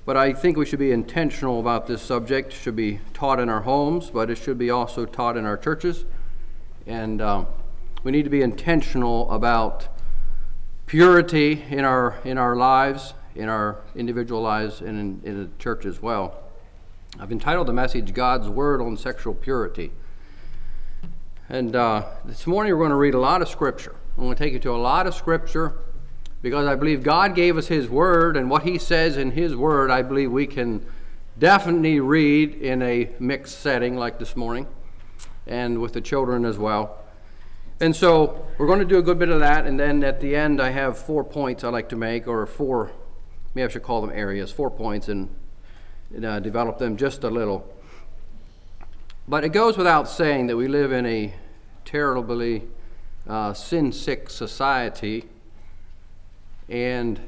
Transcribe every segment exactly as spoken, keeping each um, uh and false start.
But I think we should be intentional about this subject. It should be taught in our homes, but it should be also taught in our churches. And uh, we need to be intentional about purity in our in our lives, in our individual lives, and in, in the church as well. I've entitled the message, God's Word on Sexual Purity. And uh, this morning we're going to read a lot of Scripture. I'm going to take you to a lot of Scripture, because I believe God gave us His Word, and what He says in His Word, I believe we can definitely read in a mixed setting like this morning, and with the children as well. And so we're going to do a good bit of that, and then at the end I have four points I'd like to make, or four, maybe I should call them areas, four points, and, and uh, develop them just a little. But it goes without saying that we live in a terribly uh, sin-sick society. And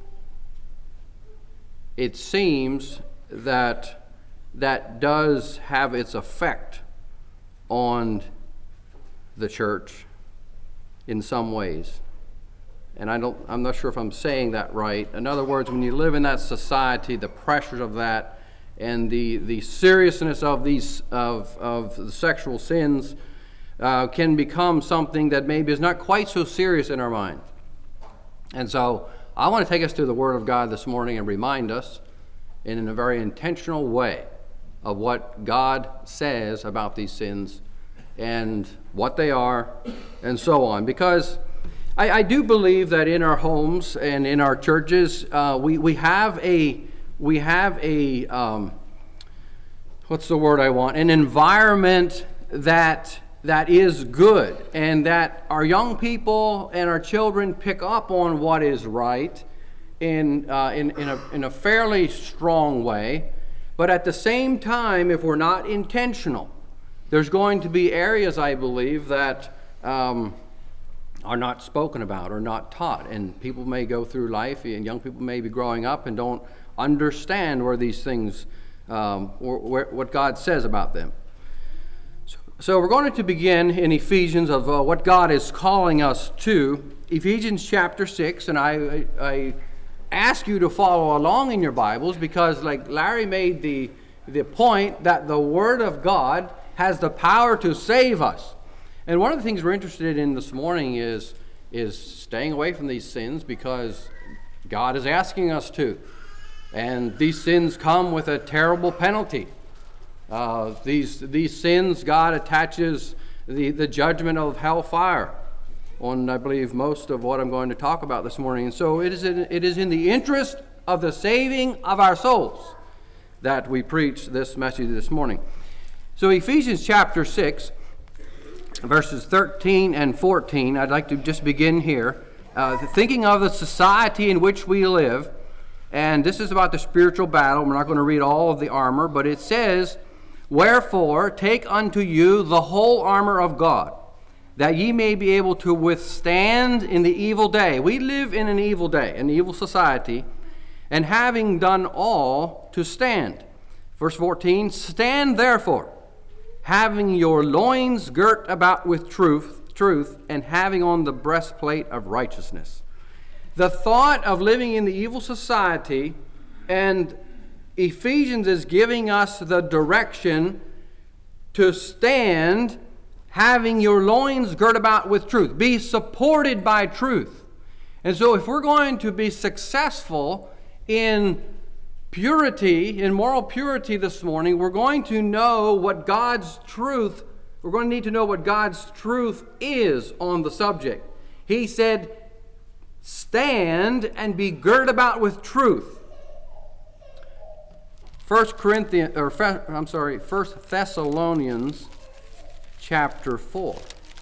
it seems that that does have its effect on the church in some ways. And I don't, I'm not sure if I'm saying that right. In other words, when you live in that society, the pressures of that and the, the seriousness of these of, of the sexual sins uh, can become something that maybe is not quite so serious in our mind. And so I want to take us to the Word of God this morning and remind us in a very intentional way of what God says about these sins and what they are and so on. Because I, I do believe that in our homes and in our churches, uh, we, we have a, we have a um, what's the word I want? An environment that that is good, and that our young people and our children pick up on what is right in, uh, in, in, a, in a fairly strong way. But at the same time, if we're not intentional, there's going to be areas, I believe, that um, are not spoken about or not taught. And people may go through life, and young people may be growing up and don't understand where these things, um, or, where, what God says about them. So we're going to begin in Ephesians of uh, what God is calling us to. Ephesians chapter six, and I, I, I ask you to follow along in your Bibles, because like Larry made the, the point that the Word of God has the power to save us. And one of the things we're interested in this morning is, is staying away from these sins, because God is asking us to. And these sins come with a terrible penalty. Uh, these these sins, God attaches the, the judgment of hellfire on, I believe, most of what I'm going to talk about this morning. And so it is in, it is in the interest of the saving of our souls that we preach this message this morning. So Ephesians chapter six, verses thirteen and fourteen, I'd like to just begin here, uh, thinking of the society in which we live. And this is about the spiritual battle. We're not going to read all of the armor, but it says, "Wherefore take unto you the whole armor of God, that ye may be able to withstand in the evil day." We live in an evil day, an evil society, and having done all, to stand. Verse fourteen, "Stand therefore, having your loins girt about with truth, truth, and having on the breastplate of righteousness." The thought of living in the evil society, and Ephesians is giving us the direction to stand, having your loins girt about with truth. Be supported by truth. And so if we're going to be successful in purity, in moral purity this morning, we're going to know what God's truth, we're going to need to know what God's truth is on the subject. He said, "Stand and be girt about with truth." First Corinthians, or I'm sorry, First Thessalonians, chapter four.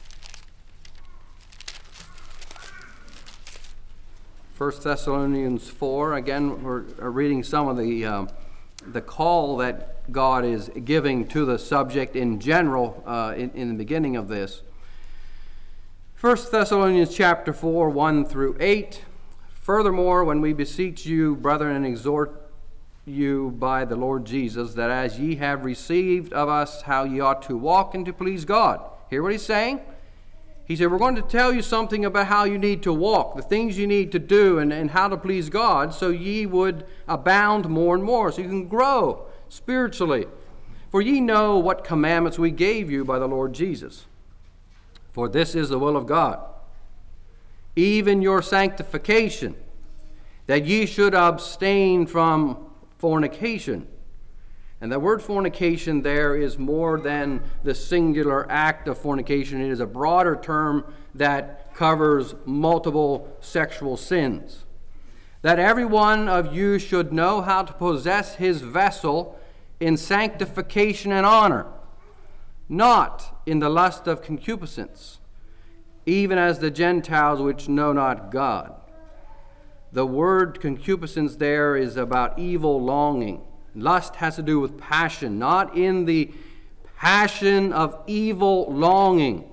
First Thessalonians four. Again, we're reading some of the um, the call that God is giving to the subject in general uh, in, in the beginning of this. First Thessalonians chapter four, one through eight. "Furthermore, when we beseech you, brethren, and exhort you by the Lord Jesus, that as ye have received of us how ye ought to walk and to please God." Hear what he's saying? He said, we're going to tell you something about how you need to walk, the things you need to do, and, and how to please God, so ye would abound more and more, so you can grow spiritually. For ye know what commandments we gave you by the Lord Jesus. For this is the will of God, even your sanctification, that ye should abstain from fornication. And the word fornication there is more than the singular act of fornication. It is a broader term that covers multiple sexual sins. That every one of you should know how to possess his vessel in sanctification and honor, not in the lust of concupiscence, even as the Gentiles which know not God. The word concupiscence there is about evil longing. Lust has to do with passion, not in the passion of evil longing.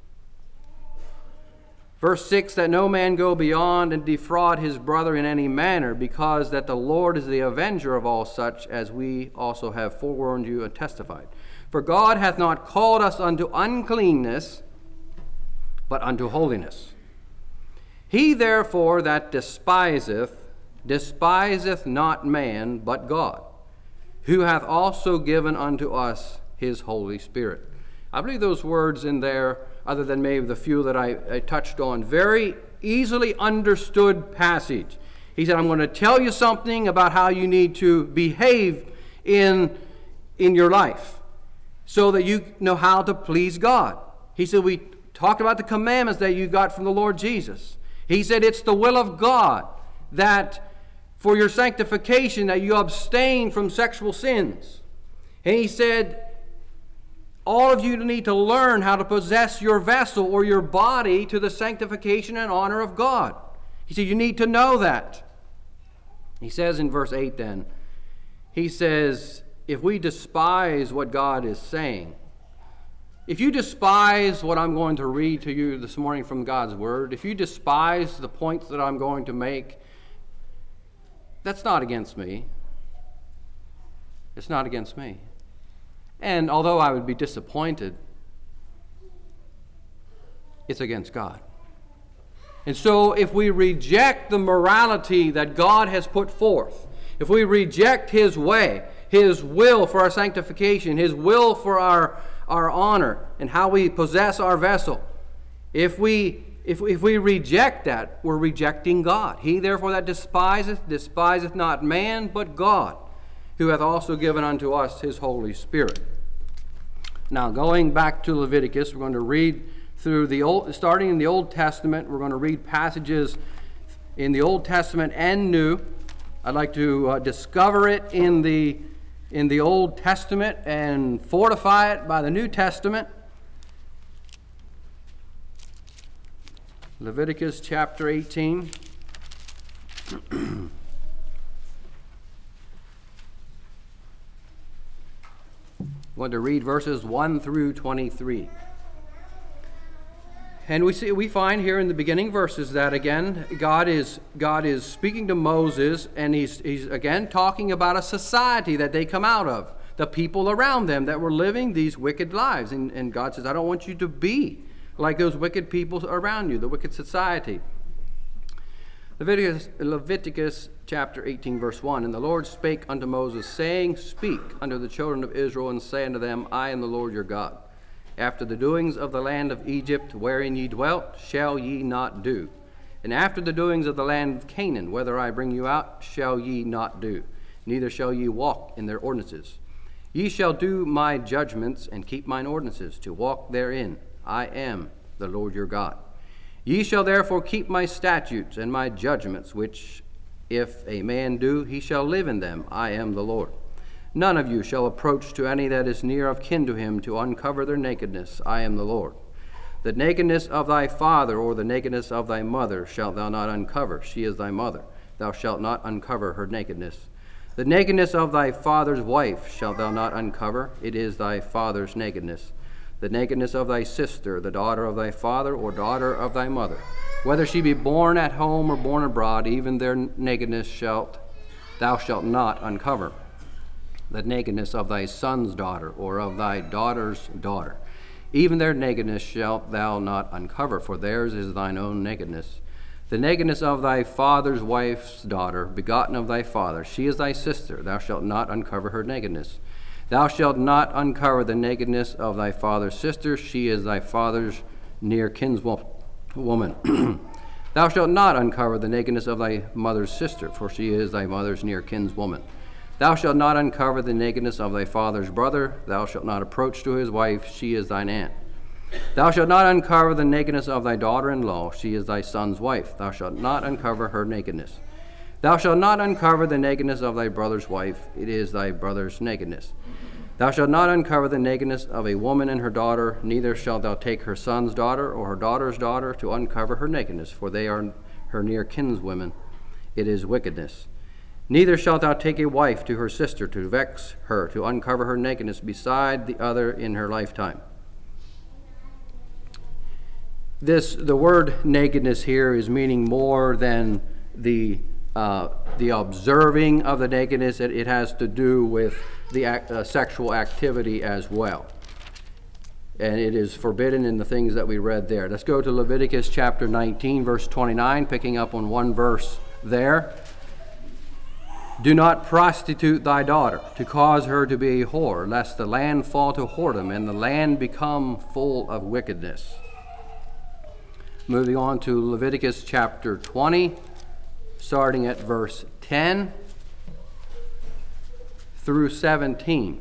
Verse six, that no man go beyond and defraud his brother in any manner, because that the Lord is the avenger of all such, as we also have forewarned you and testified. For God hath not called us unto uncleanness, but unto holiness. He therefore that despiseth, despiseth not man, but God, who hath also given unto us his Holy Spirit. I believe those words in there, other than maybe the few that I, I touched on, very easily understood passage. He said, I'm going to tell you something about how you need to behave in, in your life so that you know how to please God. He said, we talked about the commandments that you got from the Lord Jesus. He said, it's the will of God that for your sanctification, that you abstain from sexual sins. And he said, all of you need to learn how to possess your vessel or your body to the sanctification and honor of God. He said, you need to know that. He says in verse eight then, he says, if we despise what God is saying, if you despise what I'm going to read to you this morning from God's Word, if you despise the points that I'm going to make, that's not against me. It's not against me. And although I would be disappointed, it's against God. And so if we reject the morality that God has put forth, if we reject his way, his will for our sanctification, his will for our, our honor and how we possess our vessel, if we If, if we reject that, we're rejecting God. He therefore that despiseth, despiseth not man, but God, who hath also given unto us his Holy Spirit. Now, going back to Leviticus, we're going to read through the Old, starting in the Old Testament. We're going to read passages in the Old Testament and New. I'd like to uh, discover it in the in the Old Testament and fortify it by the New Testament. Leviticus chapter eighteen. I'm going to read verses one through twenty-three. And we see we find here in the beginning verses that again God is God is speaking to Moses, and he's he's again talking about a society that they come out of, the people around them that were living these wicked lives. And, and God says, I don't want you to be like those wicked people around you, the wicked society. Leviticus, Leviticus chapter eighteen, verse one. And the Lord spake unto Moses, saying, Speak unto the children of Israel, and say unto them, I am the Lord your God. After the doings of the land of Egypt, wherein ye dwelt, shall ye not do. And after the doings of the land of Canaan, whither I bring you out, shall ye not do. Neither shall ye walk in their ordinances. Ye shall do my judgments, and keep mine ordinances, to walk therein. I am the Lord your God. Ye shall therefore keep my statutes and my judgments, which if a man do, he shall live in them. I am the Lord. None of you shall approach to any that is near of kin to him to uncover their nakedness. I am the Lord. The nakedness of thy father or the nakedness of thy mother shalt thou not uncover. She is thy mother. Thou shalt not uncover her nakedness. The nakedness of thy father's wife shalt thou not uncover. It is thy father's nakedness. The nakedness of thy sister, the daughter of thy father, or daughter of thy mother, whether she be born at home or born abroad, even their nakedness shalt thou shalt not uncover. The nakedness of thy son's daughter, or of thy daughter's daughter, Even their nakedness shalt thou not uncover, for theirs is thine own nakedness. The nakedness of thy father's wife's daughter, begotten of thy father, she is thy sister. Thou shalt not uncover her nakedness. Thou shalt not uncover the nakedness of thy father's sister. She is thy father's near kinswoman. Thou shalt not uncover the nakedness of thy mother's sister, for she is thy mother's near kinswoman. Thou shalt not uncover the nakedness of thy father's brother. Thou shalt not approach to his wife. She is thine aunt. Thou shalt not uncover the nakedness of thy daughter-in-law. She is thy son's wife. Thou shalt not uncover her nakedness. Thou shalt not uncover the nakedness of thy brother's wife. It is thy brother's nakedness. Thou shalt not uncover the nakedness of a woman and her daughter. Neither shalt thou take her son's daughter or her daughter's daughter to uncover her nakedness, for they are her near kinswomen. It is wickedness. Neither shalt thou take a wife to her sister to vex her, to uncover her nakedness beside the other in her lifetime. This, the word nakedness here is meaning more than the uh, the observing of the nakedness. It, it has to do with the act, uh, sexual activity as well. And it is forbidden in the things that we read there. Let's go to Leviticus chapter nineteen, verse twenty-nine, picking up on one verse there. Do not prostitute thy daughter, to cause her to be a whore, lest the land fall to whoredom, and the land become full of wickedness. Moving on to Leviticus chapter twenty, starting at verse ten through seventeen.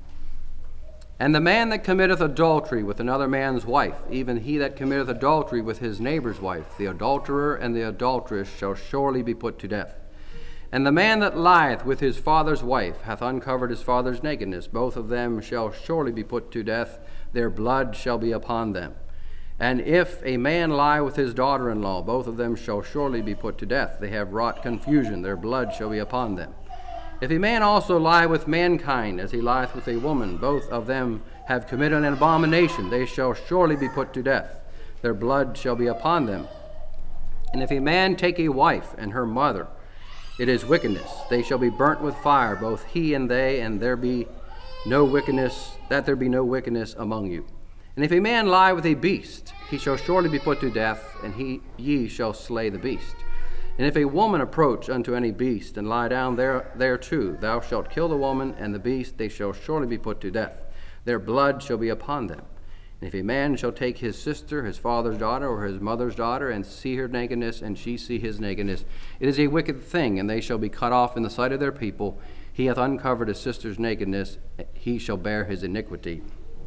And the man that committeth adultery with another man's wife, even he that committeth adultery with his neighbor's wife, the adulterer and the adulteress shall surely be put to death. And the man that lieth with his father's wife hath uncovered his father's nakedness. Both of them shall surely be put to death. Their blood shall be upon them. And if a man lie with his daughter-in-law, both of them shall surely be put to death. They have wrought confusion. Their blood shall be upon them. If a man also lie with mankind, as he lieth with a woman, both of them have committed an abomination. They shall surely be put to death. Their blood shall be upon them. And if a man take a wife and her mother, it is wickedness. They shall be burnt with fire, both he and they, and there be no wickedness, that there be no wickedness among you. And if a man lie with a beast, he shall surely be put to death, and he ye shall slay the beast. And if a woman approach unto any beast, and lie down there thereto, thou shalt kill the woman and the beast, they shall surely be put to death. Their blood shall be upon them. And if a man shall take his sister, his father's daughter, or his mother's daughter, and see her nakedness, and she see his nakedness, it is a wicked thing, and they shall be cut off in the sight of their people. He hath uncovered his sister's nakedness, he shall bear his iniquity.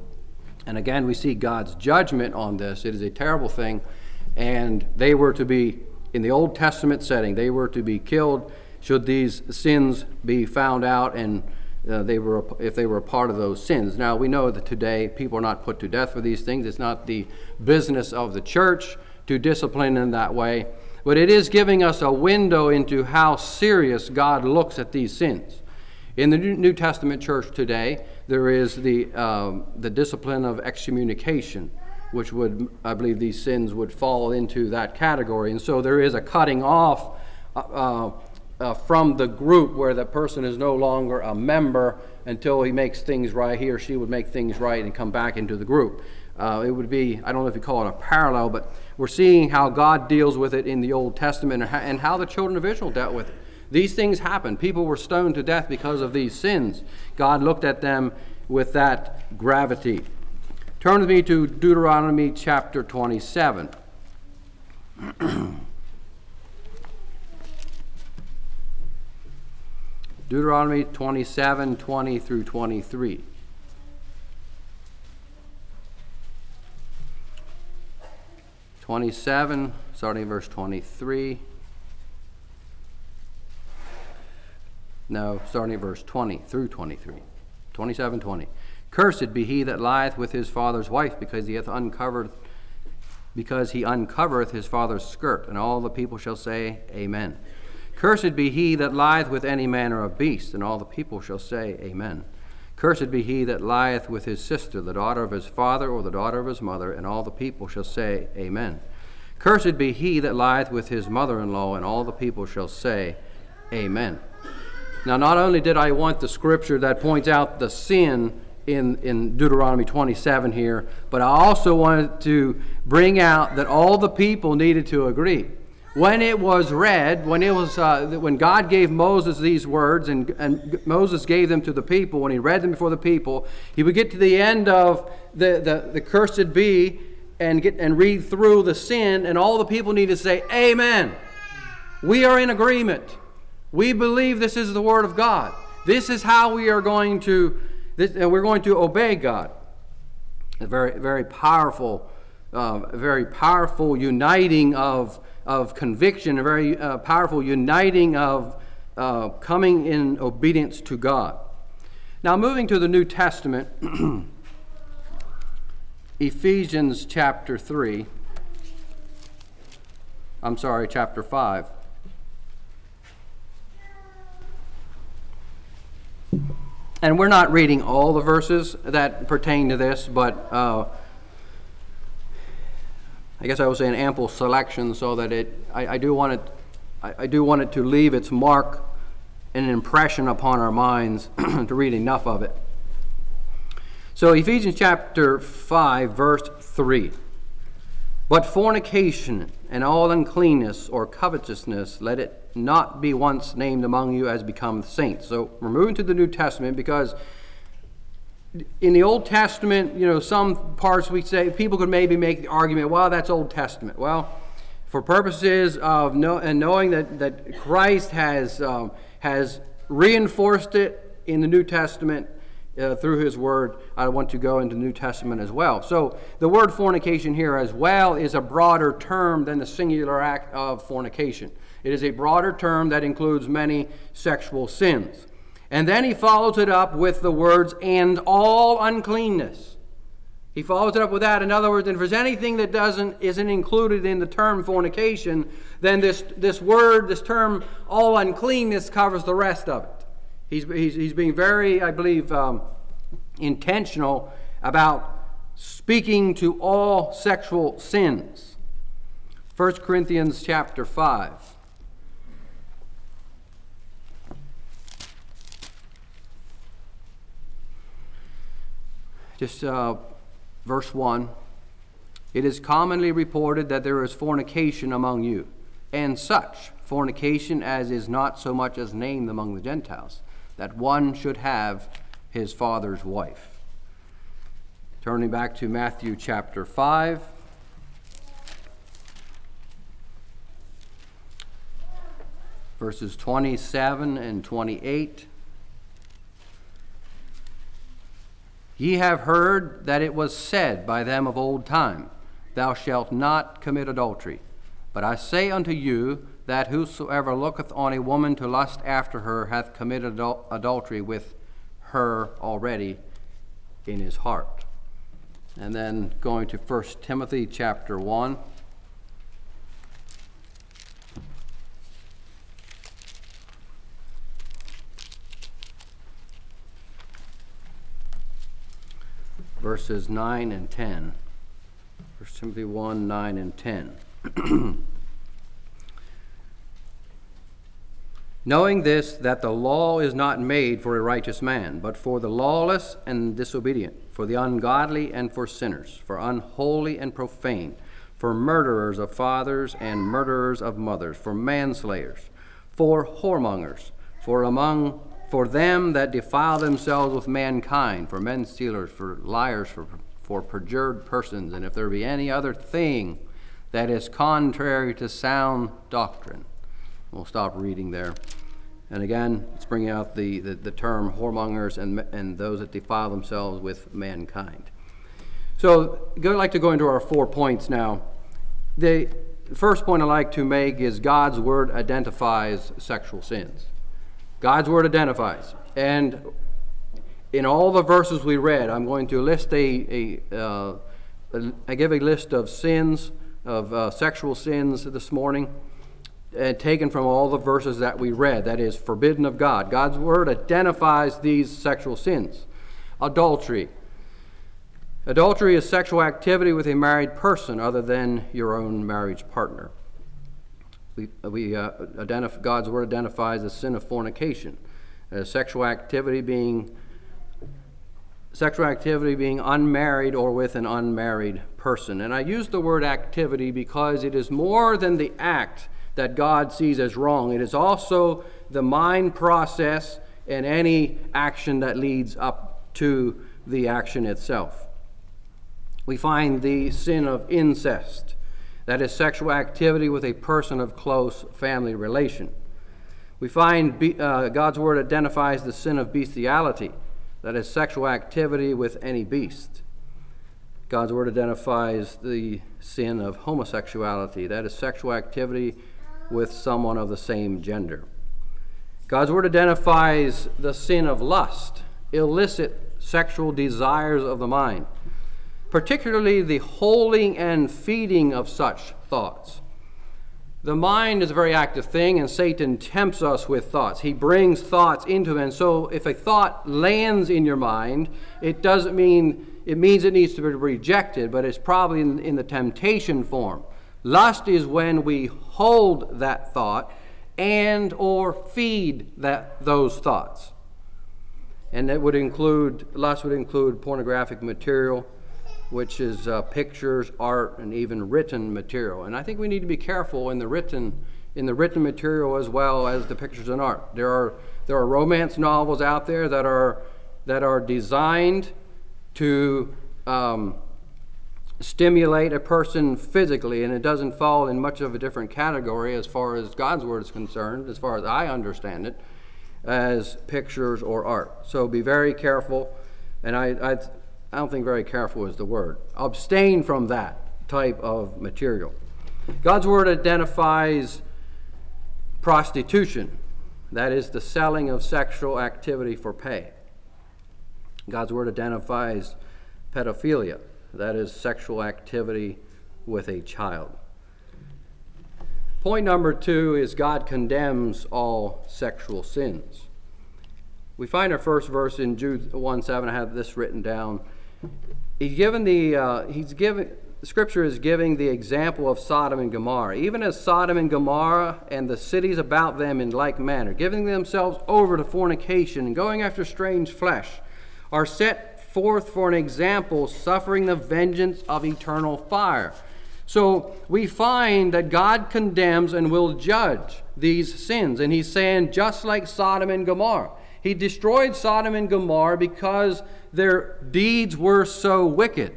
And again, we see God's judgment on this. It is a terrible thing, and they were to be, in the Old Testament setting, they were to be killed should these sins be found out, and Uh, they were, if they were a part of those sins. Now, we know that today people are not put to death for these things. It's not the business of the church to discipline in that way. But it is giving us a window into how serious God looks at these sins. In the New Testament church today, there is the, um, the discipline of excommunication, which would, I believe these sins would fall into that category. And so there is a cutting off uh, uh, Uh, from the group where the person is no longer a member until he makes things right. He or she would make things right and come back into the group. Uh, it would be, I don't know if you call it a parallel, but we're seeing how God deals with it in the Old Testament and how the children of Israel dealt with it. These things happened. People were stoned to death because of these sins. God looked at them with that gravity. Turn with me to Deuteronomy chapter twenty-seven. Deuteronomy twenty-seven, twenty through twenty-three. twenty-seven, starting at verse twenty-three. No, starting at verse twenty through twenty-three. twenty-seven, twenty. Cursed be he that lieth with his father's wife, because he hath uncovered, because he uncovereth his father's skirt. And all the people shall say, Amen. Cursed be he that lieth with any manner of beast, and all the people shall say, Amen. Cursed be he that lieth with his sister, the daughter of his father, or the daughter of his mother, and all the people shall say, Amen. Cursed be he that lieth with his mother-in-law, and all the people shall say, Amen. Now, not only did I want the scripture that points out the sin in, in Deuteronomy twenty-seven here, but I also wanted to bring out that all the people needed to agree. When it was read, when it was uh, when God gave Moses these words, and, and Moses gave them to the people, when he read them before the people, he would get to the end of the, the, the cursed be and get and read through the sin, and all the people need to say, Amen. We are in agreement. We believe this is the word of God. This is how we are going to, this, and we're going to obey God. A very, very powerful, uh, very powerful uniting of of conviction, a very uh, powerful uniting of uh, coming in obedience to God. Now, moving to the New Testament, Ephesians chapter three. I'm sorry, chapter five. And we're not reading all the verses that pertain to this, but uh, I guess I was saying ample selection, so that it I, I do want it I, I do want it to leave its mark and an impression upon our minds to read enough of it. So Ephesians chapter five, verse three. But fornication and all uncleanness or covetousness, let it not be once named among you as becometh saints. So we're moving to the New Testament, because in the Old Testament, you know, some parts we say, people could maybe make the argument, well, that's Old Testament. Well, for purposes of know, and knowing that, that Christ has um, has reinforced it in the New Testament uh, through his word, I want to go into the New Testament as well. So the word fornication here as well is a broader term than the singular act of fornication. It is a broader term that includes many sexual sins. And then he follows it up with the words, and all uncleanness. He follows it up with that. In other words, if there's anything that doesn't isn't included in the term fornication, then this this word, this term, all uncleanness, covers the rest of it. He's he's, he's being very, I believe, um, intentional about speaking to all sexual sins. First Corinthians chapter five. Just uh, verse one. It is commonly reported that there is fornication among you, and such fornication as is not so much as named among the Gentiles, that one should have his father's wife. Turning back to Matthew chapter five. Verses twenty-seven and twenty-eight. Ye have heard that it was said by them of old time, Thou shalt not commit adultery. But I say unto you, that whosoever looketh on a woman to lust after her hath committed adul- adultery with her already in his heart. And then going to First Timothy chapter one. Verses nine and ten. First Timothy one, nine and ten. Knowing this, that the law is not made for a righteous man, but for the lawless and disobedient, for the ungodly and for sinners, for unholy and profane, for murderers of fathers and murderers of mothers, for manslayers, for whoremongers, for among for them that defile themselves with mankind, for men stealers, for liars, for, for perjured persons, and if there be any other thing that is contrary to sound doctrine. We'll stop reading there. And again, it's bringing out the, the, the term whoremongers and, and those that defile themselves with mankind. So I'd like to go into our four points now. The first point I'd like to make is God's word identifies sexual sins. God's word identifies. And in all the verses we read, I'm going to list a, a, uh, a I give a list of sins, of uh, sexual sins this morning, uh, taken from all the verses that we read, that is forbidden of God. God's word identifies these sexual sins. Adultery. Adultery is sexual activity with a married person other than your own marriage partner. We, we uh, identify, God's word identifies the sin of fornication, uh, sexual activity being sexual activity being unmarried or with an unmarried person. And I use the word activity because it is more than the act that God sees as wrong. It is also the mind process and any action that leads up to the action itself. We find the sin of incest, that is sexual activity with a person of close family relation. We find be, uh, God's word identifies the sin of bestiality, that is sexual activity with any beast. God's word identifies the sin of homosexuality, that is sexual activity with someone of the same gender. God's word identifies the sin of lust, illicit sexual desires of the mind, particularly the holding and feeding of such thoughts. The mind is a very active thing, and Satan tempts us with thoughts. He brings thoughts into it, and so if a thought lands in your mind, it doesn't mean, it means it needs to be rejected, but it's probably in, in the temptation form. Lust is when we hold that thought and or feed that those thoughts. And it would include, lust would include pornographic material, which is uh, pictures, art, and even written material. And I think we need to be careful in the written in the written material as well as the pictures and art. There are there are romance novels out there that are that are designed to um, stimulate a person physically, and it doesn't fall in much of a different category as far as God's word is concerned, as far as I understand it, as pictures or art. So be very careful, and I. I I don't think very careful is the word. Abstain from that type of material. God's word identifies prostitution, that is the selling of sexual activity for pay. God's word identifies pedophilia, that is sexual activity with a child. Point number two is God condemns all sexual sins. We find our first verse in Jude one seven. I have this written down. He's given the uh, he's given the scripture is giving the example of Sodom and Gomorrah, even as Sodom and Gomorrah and the cities about them in like manner, giving themselves over to fornication and going after strange flesh, are set forth for an example, suffering the vengeance of eternal fire. So we find that God condemns and will judge these sins, and he's saying just like Sodom and Gomorrah. He destroyed Sodom and Gomorrah because their deeds were so wicked.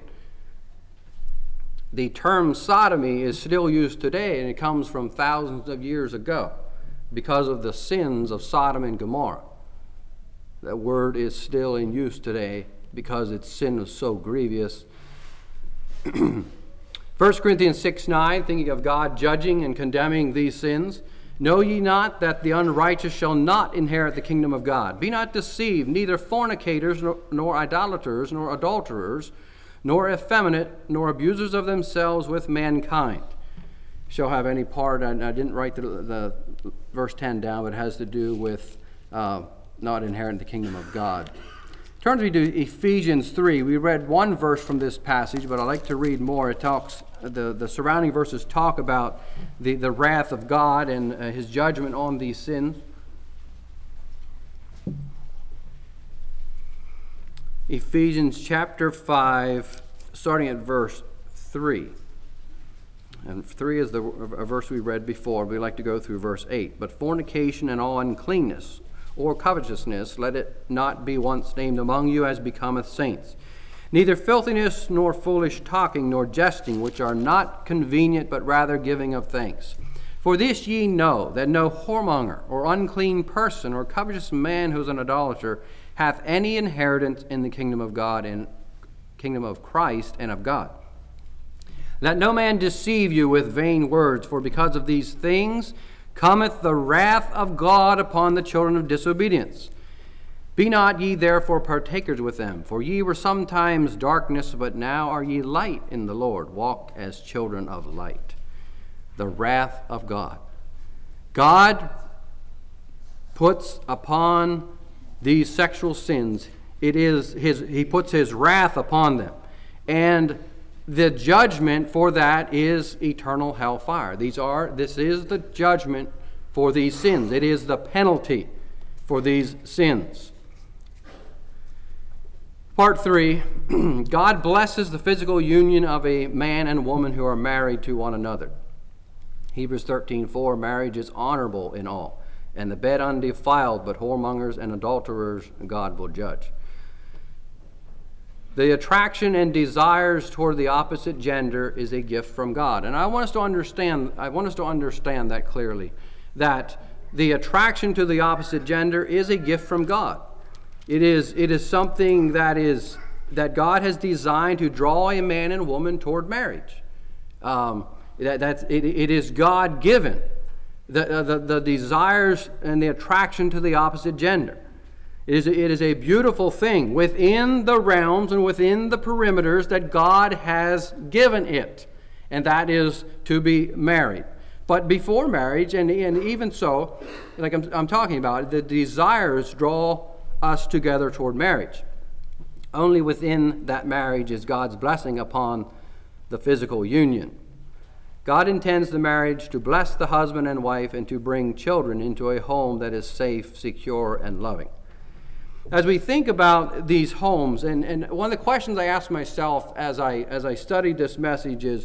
The term sodomy is still used today, and it comes from thousands of years ago because of the sins of Sodom and Gomorrah. That word is still in use today because its sin was so grievous. First Corinthians six nine, thinking of God judging and condemning these sins. Know ye not that the unrighteous shall not inherit the kingdom of God? Be not deceived, neither fornicators, nor, nor idolaters, nor adulterers, nor effeminate, nor abusers of themselves with mankind shall have any part. I, I didn't write the, the verse ten down, but it has to do with uh, not inheriting the kingdom of God. Turn to me to Ephesians three. We read one verse from this passage, but I'd like to read more. It talks, the, the surrounding verses talk about the, the wrath of God and uh, his judgment on these sins. Ephesians chapter five, starting at verse three. And three is the a verse we read before. We'd like to go through verse eight. But fornication and all uncleanness, or covetousness, let it not be once named among you as becometh saints. Neither filthiness, nor foolish talking, nor jesting, which are not convenient, but rather giving of thanks. For this ye know, that no whoremonger, or unclean person, or covetous man who is an idolater, hath any inheritance in the kingdom of God and kingdom of Christ and of God. Let no man deceive you with vain words, for because of these things cometh the wrath of God upon the children of disobedience. Be not ye therefore partakers with them, for ye were sometimes darkness, but now are ye light in the Lord. Walk as children of light. The wrath of God. God puts upon these sexual sins, it is his, he puts his wrath upon them. And the judgment for that is eternal hellfire. These are, this is the judgment for these sins. It is the penalty for these sins. Part three, God blesses the physical union of a man and woman who are married to one another. Hebrews thirteen four, marriage is honorable in all, and the bed undefiled, but whoremongers and adulterers God will judge. The attraction and desires toward the opposite gender is a gift from God. And I want us to understand, I want us to understand that clearly, that the attraction to the opposite gender is a gift from God. It is, it is something that is that God has designed to draw a man and woman toward marriage. Um, that, that's, it, it is God-given, the, the, the desires and the attraction to the opposite gender. It is, it is a beautiful thing within the realms and within the perimeters that God has given it, and that is to be married. But before marriage, and, and even so, like I'm, I'm talking about, the desires draw us together toward marriage. Only within that marriage is God's blessing upon the physical union. God intends the marriage to bless the husband and wife and to bring children into a home that is safe, secure, and loving. As we think about these homes, and, and one of the questions I asked myself as I as I studied this message is,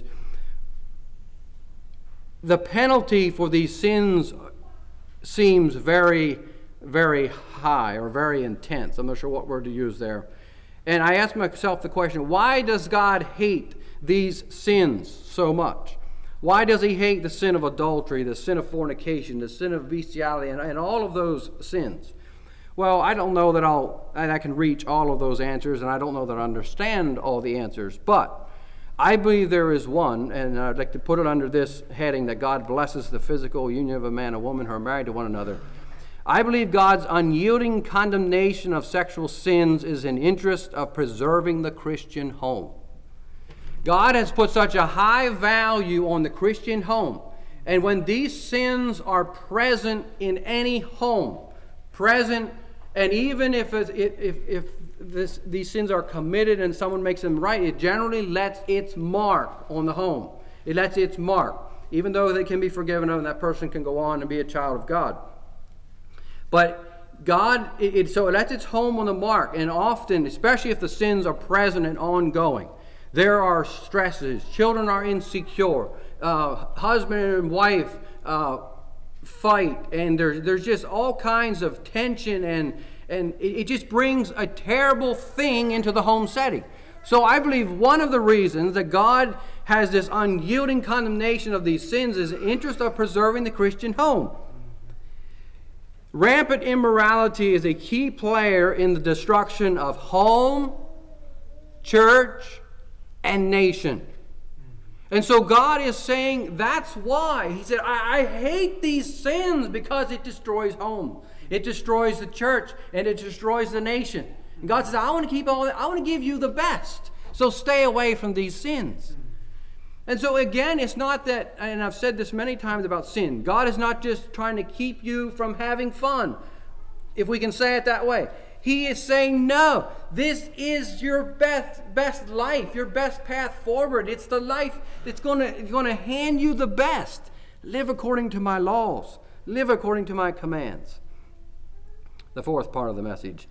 the penalty for these sins seems very, very high or very intense. I'm not sure what word to use there. And I asked myself the question, why does God hate these sins so much? Why does he hate the sin of adultery, the sin of fornication, the sin of bestiality, and, and all of those sins? Well, I don't know that I'll, and I can reach all of those answers, and I don't know that I understand all the answers, but I believe there is one, and I'd like to put it under this heading, that God blesses the physical union of a man and woman who are married to one another. I believe God's unyielding condemnation of sexual sins is in interest of preserving the Christian home. God has put such a high value on the Christian home, and when these sins are present in any home, present, and even if if if, if this, these sins are committed and someone makes them right, it generally lets its mark on the home. It lets its mark, even though they can be forgiven of, and that person can go on and be a child of God. But God, it, it, so it lets its home on the mark, and often, especially if the sins are present and ongoing, there are stresses. Children are insecure. Uh, husband and wife uh, fight, and there's there's just all kinds of tension, and and it, it just brings a terrible thing into the home setting. So I believe one of the reasons that God has this unyielding condemnation of these sins is the interest of preserving the Christian home. Rampant immorality is a key player in the destruction of home, church, and nation. And so God is saying that's why. He said, I, I hate these sins because it destroys home. It destroys the church, and it destroys the nation. And God says, I want to keep all that. I want to give you the best. So stay away from these sins. And so again, it's not that, and I've said this many times about sin, God is not just trying to keep you from having fun, if we can say it that way. He is saying, no, this is your best best life, your best path forward. It's the life that's going to, going to hand you the best. Live according to my laws. Live according to my commands. The fourth part of the message,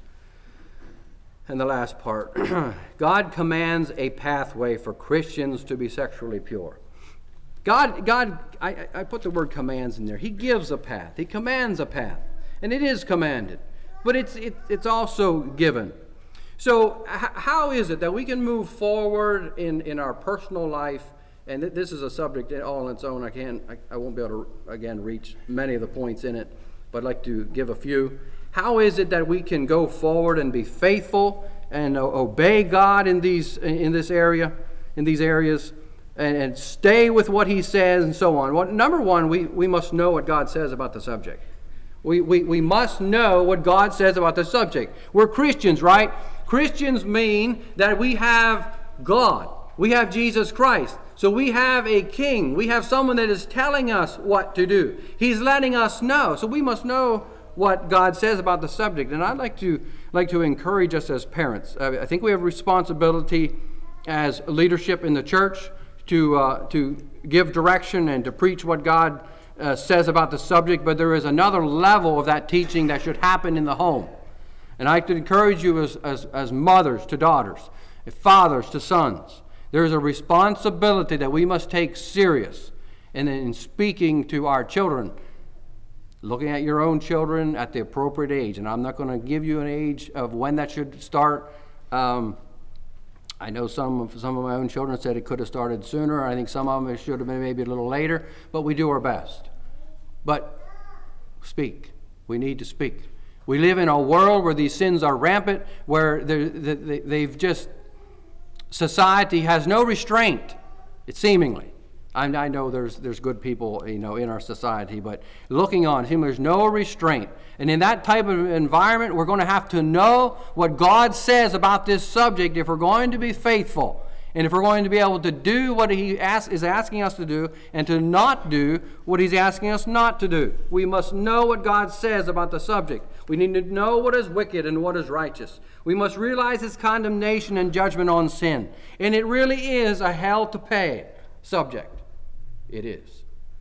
and the last part, God commands a pathway for Christians to be sexually pure. God, God, I, I put the word commands in there. He gives a path. He commands a path. And it is commanded. But it's, it, it's also given. So h- how is it that we can move forward in, in our personal life? And th- this is a subject all on its own. I, can't, I, I won't be able to, again, reach many of the points in it. But I'd like to give a few. How is it that we can go forward and be faithful and uh, obey God in these in this area, in these areas, and, and stay with what He says and so on? Well, number one, we, we must know what God says about the subject. We, we, we must know what God says about the subject. We're Christians, right? Christians mean that we have God. We have Jesus Christ. So we have a king. We have someone that is telling us what to do. He's letting us know. So we must know what God says about the subject. And I'd like to like to encourage us as parents. Uh, I think we have a responsibility as leadership in the church to uh, to give direction and to preach what God uh, says about the subject. But there is another level of that teaching that should happen in the home. And I could encourage you as, as, as mothers to daughters, fathers to sons. There is a responsibility that we must take serious in, in speaking to our children, looking at your own children at the appropriate age. And I'm not going to give you an age of when that should start. Um, I know some of, some of my own children said it could have started sooner. I think some of them it should have been maybe a little later. But we do our best. But speak. We need to speak. We live in a world where these sins are rampant, where they, they've just, society has no restraint, it seemingly. I, I know there's there's good people, you know, in our society, but looking on, seemingly there's no restraint. And in that type of environment, we're going to have to know what God says about this subject if we're going to be faithful. And if we're going to be able to do what He ask, is asking us to do, and to not do what He's asking us not to do. We must know what God says about the subject. We need to know what is wicked and what is righteous. We must realize His condemnation and judgment on sin. And it really is a hell to pay subject. It is.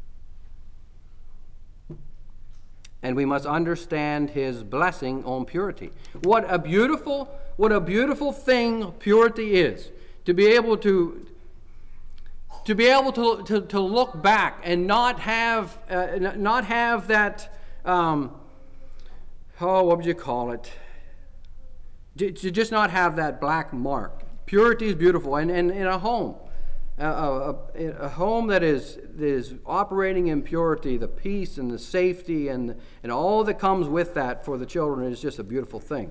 And we must understand His blessing on purity. What a beautiful, what a beautiful thing purity is. To be able to, to be able to, to, to look back and not have, uh, not have that, um, oh, what would you call it? To just not have that black mark. Purity is beautiful, and, and in a home, a, a, a home that is that is operating in purity, the peace and the safety and and all that comes with that for the children is just a beautiful thing.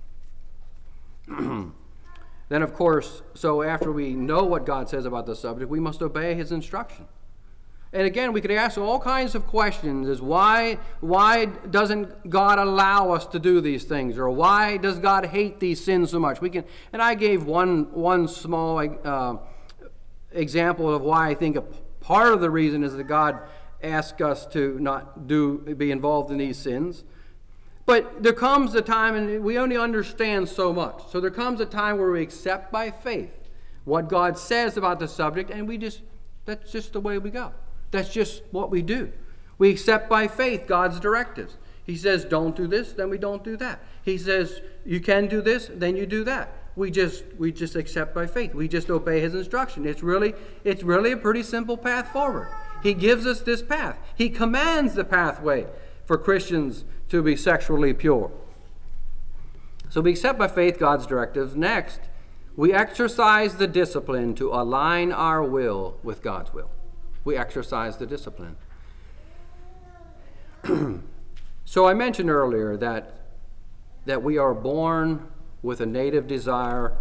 Then, of course, so after we know what God says about the subject, we must obey His instruction. And again, we could ask all kinds of questions as why, why doesn't God allow us to do these things? Or why does God hate these sins so much? We can, and I gave one, one small uh, example of why I think a part of the reason is that God asks us to not do be involved in these sins. But there comes a time, and we only understand so much. So there comes a time where we accept by faith what God says about the subject, and we just, that's just the way we go. That's just what we do. We accept by faith God's directives. He says, don't do this, then we don't do that. He says, you can do this, then you do that. We just we just accept by faith. We just obey His instruction. It's really, it's really a pretty simple path forward. He gives us this path. He commands the pathway for Christians to be sexually pure. So we accept by faith God's directives. Next, we exercise the discipline to align our will with God's will. We exercise the discipline. So I mentioned earlier that, that we are born with a native desire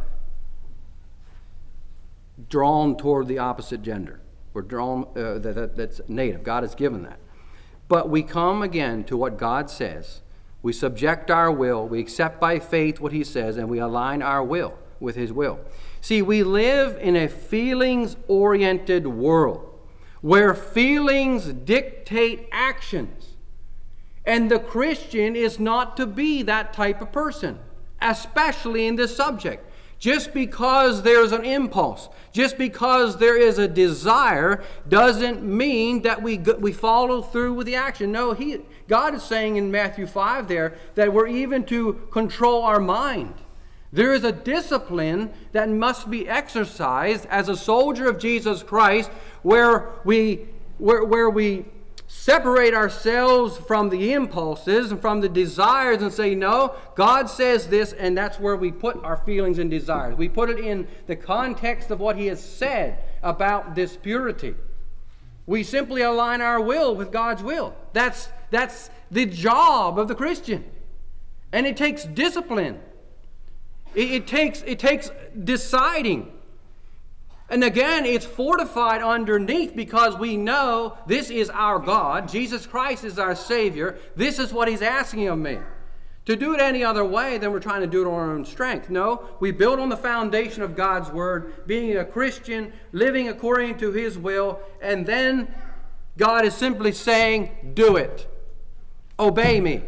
drawn toward the opposite gender. We're drawn, uh, that, that, that's native. God has given that. But we come again to what God says. We subject our will. We accept by faith what He says, and we align our will with His will. See, we live in a feelings-oriented world where feelings dictate actions. And the Christian is not to be that type of person, especially in this subject. Just because there's an impulse, just because there is a desire, doesn't mean that we we follow through with the action. No, he, God is saying in Matthew five there that we're even to control our mind. There is a discipline that must be exercised as a soldier of Jesus Christ, where we where, where we separate ourselves from the impulses and from the desires and say, no, God says this, and that's where we put our feelings and desires. We put it in the context of what He has said about this purity. We simply align our will with God's will. That's, that's the job of the Christian. And it takes discipline. It, it takes, it takes deciding. And again, it's fortified underneath because we know this is our God. Jesus Christ is our Savior. This is what He's asking of me. To do it any other way, then we're trying to do it on our own strength. No, we build on the foundation of God's Word, being a Christian, living according to His will, and then God is simply saying, do it. Obey me.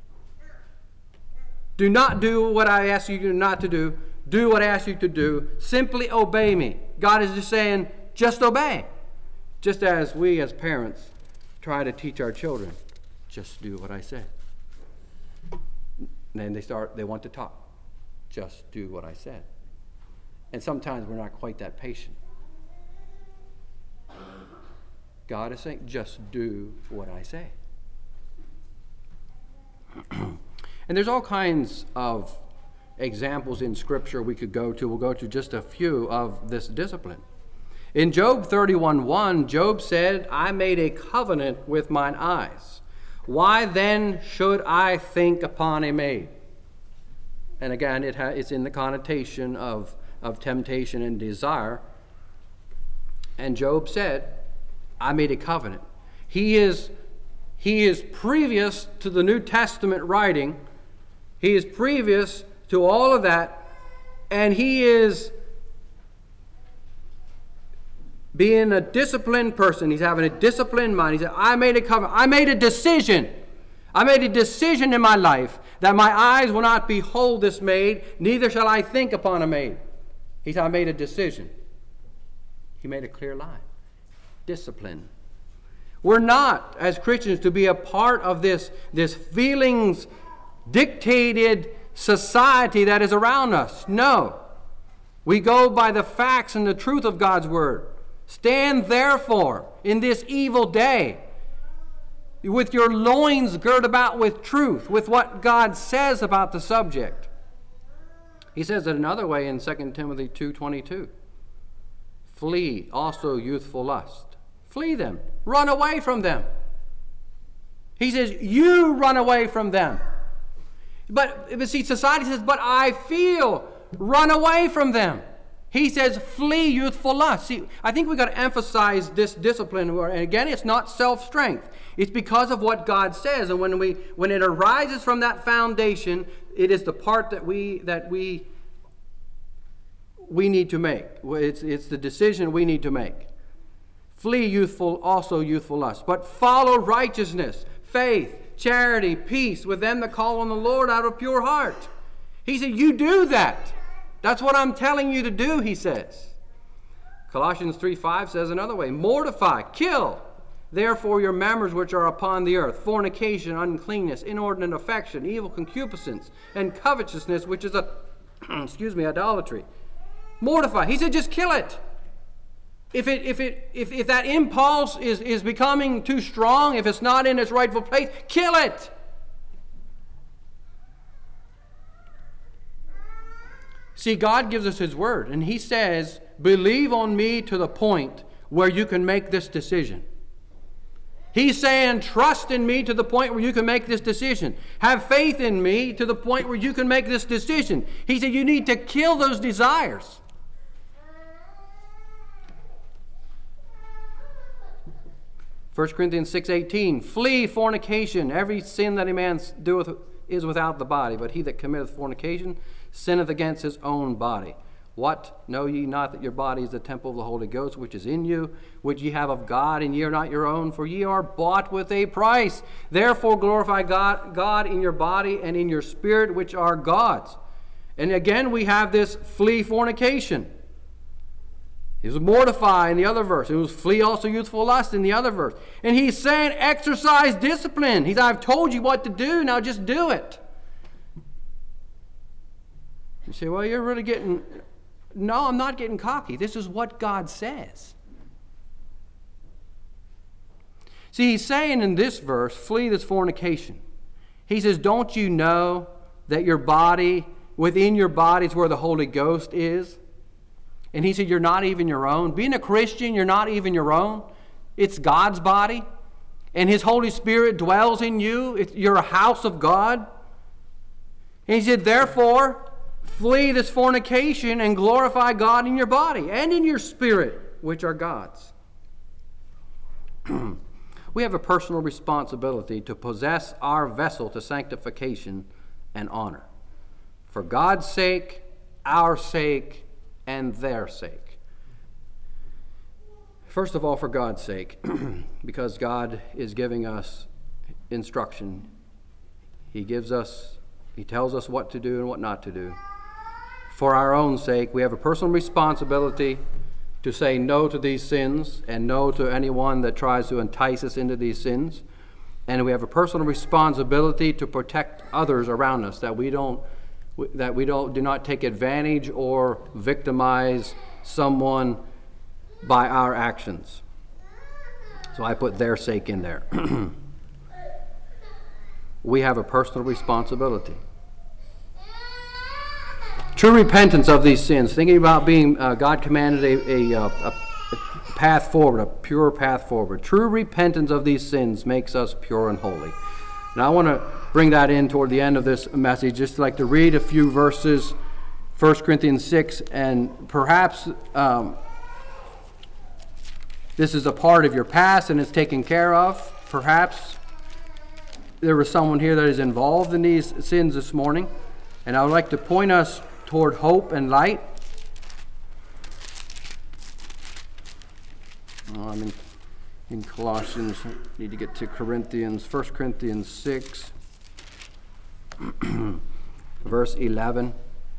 Do not do what I ask you not to do. Do what I ask you to do. Simply obey me. God is just saying, just obey. Just as we as parents try to teach our children, just do what I say. And then they start, they want to talk. Just do what I said. And sometimes we're not quite that patient. God is saying, just do what I say. And there's all kinds of examples in Scripture we could go to. We'll go to just a few of this discipline. In Job thirty-one one, Job said, I made a covenant with mine eyes. Why then should I think upon a maid? And again, it ha- it's in the connotation of, of temptation and desire. And Job said, I made a covenant. He is, he is previous to the New Testament writing. He is previous to all of that. And he is being a disciplined person. He's having a disciplined mind. He said, I made a covenant. I made a decision. I made a decision in my life that my eyes will not behold this maid, neither shall I think upon a maid. He said, I made a decision. He made a clear line. Discipline. We're not, as Christians, to be a part of this, this feelings dictated society that is around us. No. We go by the facts and the truth of God's word. Stand therefore in this evil day with your loins girt about with truth, with what God says about the subject. He says it another way in Second Timothy two twenty-two. Flee also youthful lust. Flee them. Run away from them. He says, you run away from them. But, but see, society says, but I feel, run away from them. He says, flee youthful lust. See, I think we've got to emphasize this discipline. And again, it's not self-strength. It's because of what God says. And when we when it arises from that foundation, it is the part that we that we we need to make. It's, it's the decision we need to make. Flee youthful, also youthful lust. But follow righteousness, faith, charity, peace with them that call on the Lord out of pure heart. He said, you do that. That's what I'm telling you to do, he says. Colossians three five says another way, mortify, kill, therefore your members which are upon the earth, fornication, uncleanness, inordinate affection, evil concupiscence, and covetousness, which is a, excuse me, idolatry. Mortify. He said, just kill it. If it if it if, if that impulse is, is becoming too strong, if it's not in its rightful place, kill it. See, God gives us his word, and he says, believe on me to the point where you can make this decision. He's saying, trust in me to the point where you can make this decision. Have faith in me to the point where you can make this decision. He said, you need to kill those desires. First Corinthians six eighteen, flee fornication. Every sin that a man doeth is without the body, but he that committeth fornication sinneth against his own body. What? Know ye not that your body is the temple of the Holy Ghost, which is in you, which ye have of God, and ye are not your own? For ye are bought with a price. Therefore glorify God, God in your body and in your spirit, which are God's. And again, we have this flee fornication. It was mortify in the other verse. It was flee also youthful lust in the other verse. And he's saying exercise discipline. He's, I've told you what to do, now just do it. You say, well, you're really getting... No, I'm not getting cocky. This is what God says. See, he's saying in this verse, flee this fornication. He says, don't you know that your body, within your body is where the Holy Ghost is? And he said, you're not even your own. Being a Christian, you're not even your own. It's God's body. And his Holy Spirit dwells in you. It's, you're a house of God. And he said, therefore, flee this fornication and glorify God in your body and in your spirit, which are God's. We have a personal responsibility to possess our vessel to sanctification and honor. For God's sake, our sake, and their sake. First of all, for God's sake, because God is giving us instruction. He gives us, he tells us what to do and what not to do. For our own sake, we have a personal responsibility to say no to these sins and no to anyone that tries to entice us into these sins. And we have a personal responsibility to protect others around us, that we don't that we don't do not take advantage or victimize someone by our actions. So I put their sake in there. We have a personal responsibility. True repentance of these sins, thinking about being, uh, God commanded a, a, a, a path forward, a pure path forward. True repentance of these sins makes us pure and holy. And I want to bring that in toward the end of this message, just like to read a few verses, First Corinthians six, and perhaps um, this is a part of your past and it's taken care of. Perhaps there was someone here that is involved in these sins this morning, and I would like to point us toward hope and light. Oh, I'm in, in Colossians. I need to get to Corinthians. First Corinthians six, verse eleven.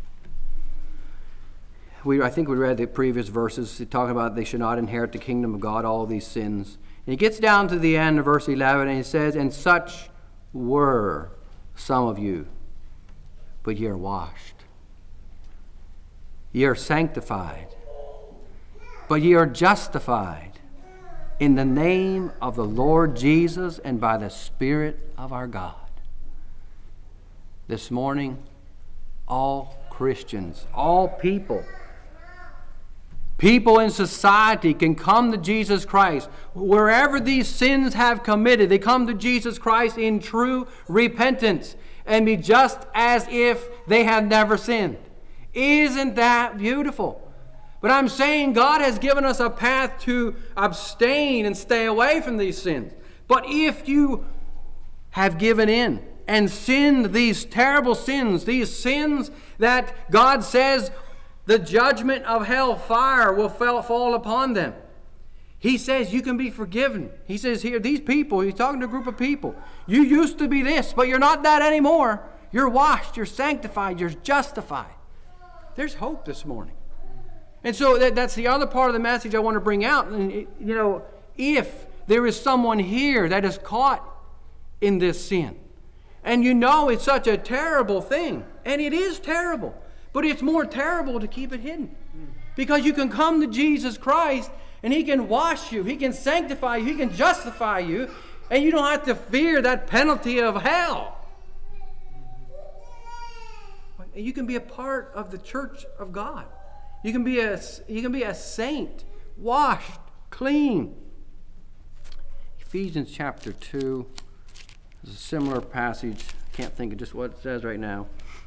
We, I think we read the previous verses talking about they should not inherit the kingdom of God, all these sins. And he gets down to the end of verse eleven, and he says, "And such were some of you, but ye are washed. Ye are sanctified, but ye are justified in the name of the Lord Jesus and by the Spirit of our God." This morning, all Christians, all people, people in society can come to Jesus Christ. Wherever these sins have committed, they come to Jesus Christ in true repentance and be just as if they have never sinned. Isn't that beautiful? But I'm saying God has given us a path to abstain and stay away from these sins. But if you have given in and sinned these terrible sins, these sins that God says the judgment of hell fire will fall upon them, He says you can be forgiven. He says here, these people, He's talking to a group of people, you used to be this, but you're not that anymore. You're washed, you're sanctified, you're justified. There's hope this morning. And so that, that's the other part of the message I want to bring out. And, you know, if there is someone here that is caught in this sin, and you know it's such a terrible thing, and it is terrible, but it's more terrible to keep it hidden. Because you can come to Jesus Christ, and He can wash you, He can sanctify you, He can justify you, and you don't have to fear that penalty of hell. You can be a part of the church of God. You can be a, you can be a saint, washed, clean. Ephesians chapter two is a similar passage. I can't think of just what it says right now.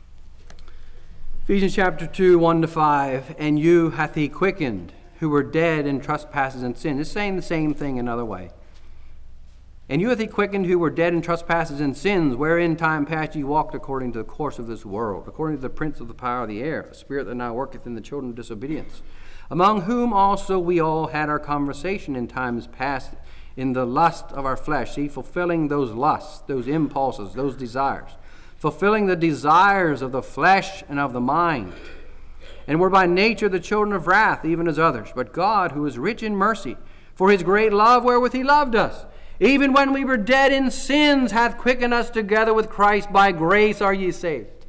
Ephesians chapter two, one to five. "And you hath He quickened, who were dead in trespasses and sin." It's saying the same thing another way. "And you hath He quickened, who were dead in trespasses and sins, wherein time past ye walked according to the course of this world, according to the prince of the power of the air, the spirit that now worketh in the children of disobedience, among whom also we all had our conversation in times past in the lust of our flesh," see, fulfilling those lusts, those impulses, those desires, fulfilling the desires of the flesh and of the mind, "and were by nature the children of wrath, even as others. But God, who is rich in mercy, for His great love wherewith He loved us, even when we were dead in sins, hath quickened us together with Christ. By grace are ye saved."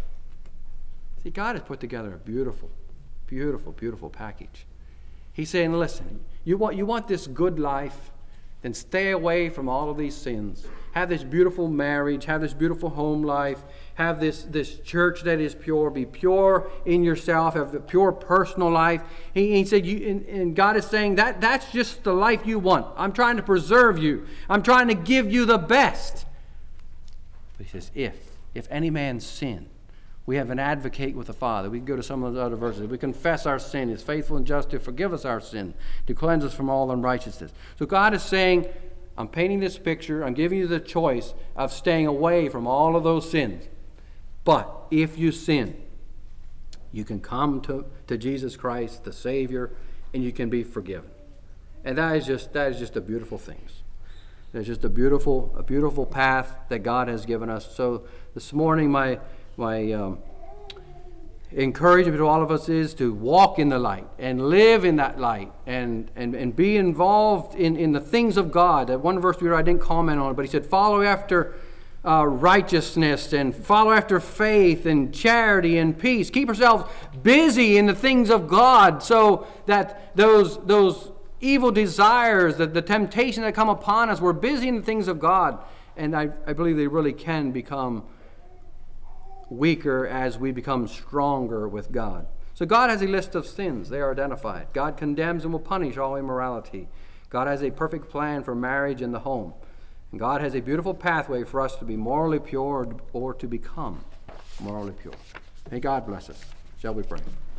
See, God has put together a beautiful, beautiful, beautiful package. He's saying, listen, you want, you want this good life, then stay away from all of these sins. Have this beautiful marriage, have this beautiful home life, have this, this church that is pure, be pure in yourself, have a pure personal life. He, he said, you, and, and God is saying that that's just the life you want. I'm trying to preserve you. I'm trying to give you the best. But He says, if, if any man sin, we have an advocate with the Father. We can go to some of those other verses. We confess our sin. He's faithful and just to forgive us our sin, to cleanse us from all unrighteousness. So God is saying, I'm painting this picture. I'm giving you the choice of staying away from all of those sins. But if you sin, you can come to, to Jesus Christ, the Savior, and you can be forgiven. And that is just that is just a beautiful thing. There's just a beautiful a beautiful path that God has given us. So this morning, my my um, encouragement to all of us is to walk in the light and live in that light and, and, and be involved in, in the things of God. That one verse reader, I didn't comment on it, but he said, follow after uh, righteousness and follow after faith and charity and peace. Keep yourselves busy in the things of God so that those, those evil desires, that the temptation that come upon us, we're busy in the things of God. And I, I believe they really can become weaker as we become stronger with God. So God has a list of sins. They are identified. God condemns and will punish all immorality. God has a perfect plan for marriage and the home. And God has a beautiful pathway for us to be morally pure or to become morally pure. May God bless us. Shall we pray?